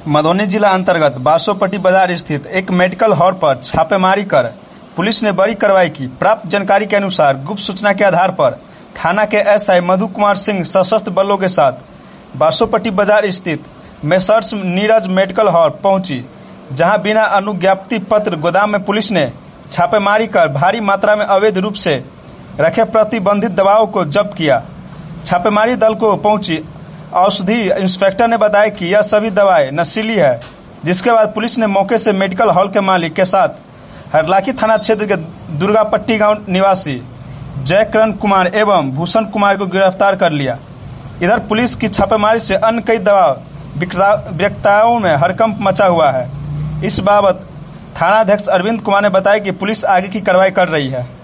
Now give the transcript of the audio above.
मधुबनी जिला अंतर्गत बासोपट्टी बाजार स्थित एक मेडिकल हॉल पर छापेमारी कर पुलिस ने बड़ी कार्रवाई की। प्राप्त जानकारी के अनुसार गुप्त सूचना के आधार पर थाना के एसआई मधु कुमार सिंह सशस्त्र बलों के साथ बासोपट्टी बाजार स्थित मेसर्स नीरज मेडिकल हॉल पहुंची, जहां बिना अनुज्ञप्ति पत्र गोदाम में पुलिस ने छापेमारी कर भारी मात्रा में अवैध रूप से रखे प्रतिबंधित दवाओं को जब्त किया। छापेमारी दल को पहुंची औषधि इंस्पेक्टर ने बताया कि यह सभी दवाएं नशीली है, जिसके बाद पुलिस ने मौके से मेडिकल हॉल के मालिक के साथ हरलाखी थाना क्षेत्र के दुर्गापट्टी गांव निवासी जयकरण कुमार एवं भूषण कुमार को गिरफ्तार कर लिया। इधर पुलिस की छापेमारी से अन्य कई दवा विक्रेताओं में हड़कंप मचा हुआ है। इस बाबत थानाध्यक्ष अरविंद कुमार ने बताया कि पुलिस आगे की कार्रवाई कर रही है।